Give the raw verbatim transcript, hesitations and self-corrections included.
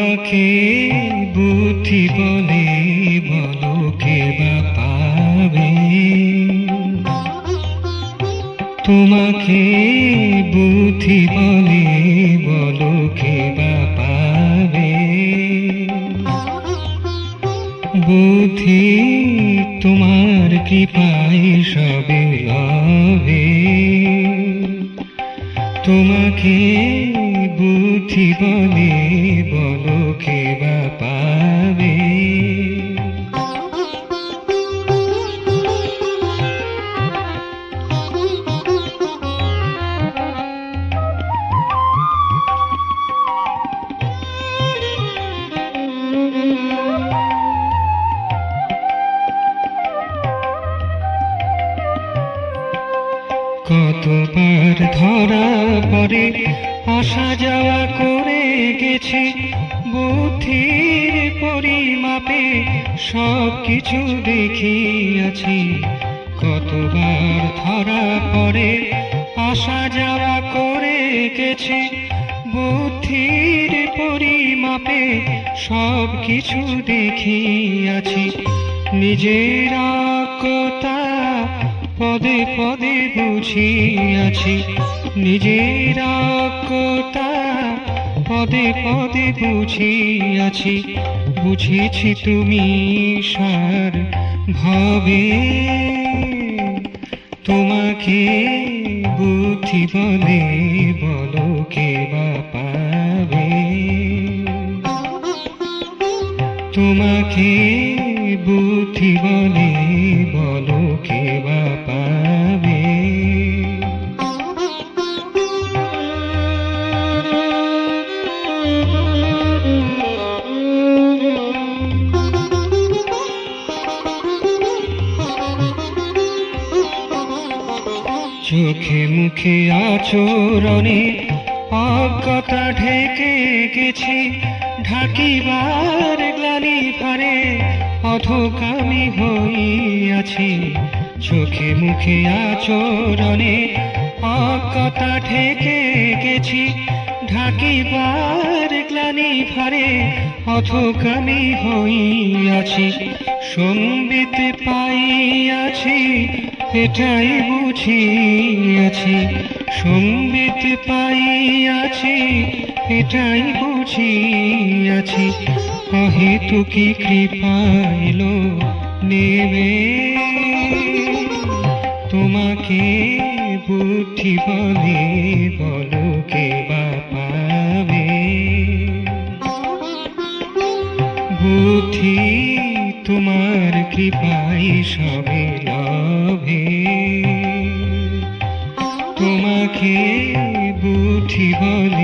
তোমাকে বুদ্ধি বলে বলো কে বা পাবে, তোমাকে বুদ্ধি বলে বলো কে বা পাবে। বুদ্ধি তোমার কৃপায় সবে লবে, তোমাকে বুদ্ধি বলে বলো কে বা পাবে। কতবার ধরা পড়ে আসা যাওয়া করে গেছি, বুদ্ধির পরিমাপে সব কিছু দেখিয়াছি। কতবার ধরা পড়ে আসা যাওয়া করে গেছি, বুদ্ধির পরিমাপে সব কিছু দেখিয়াছি। নিজের কথা পদে পদে বুঝিয়াছি, নিজের কথা পদে পদে বুঝিয়াছি। বুঝেছি তুমি সার ভাবে, তোমাকে বুদ্ধি বলে বলো কে বা পাবে। তোমাকে বুদ্ধি বলে বলো কে বা পাবে। চোখে মুখে আচরণে অজ্ঞতা ঢেকে গেছি, ঢাকিবার গ্লানি ভারে অধোকামি হইয়াছি। চোখে মুখে আচরণে অজ্ঞতা ঢেকে গেছি, ঢাকিবার গ্লানি ভারে অধোকামি হইয়াছি। সম্বিত পাইয়াছি এটাই বুঝিয়াছি, সম্বিত পাইয়াছি এটাই বুঝিয়াছি। অহেতুকি কৃপা এলো নেবে, তোমাকে বুদ্ধি বলে বলো কে বা পাবে। বুদ্ধি তোমার কৃপায় সবে লবে, তোমাকে বুদ্ধি বলে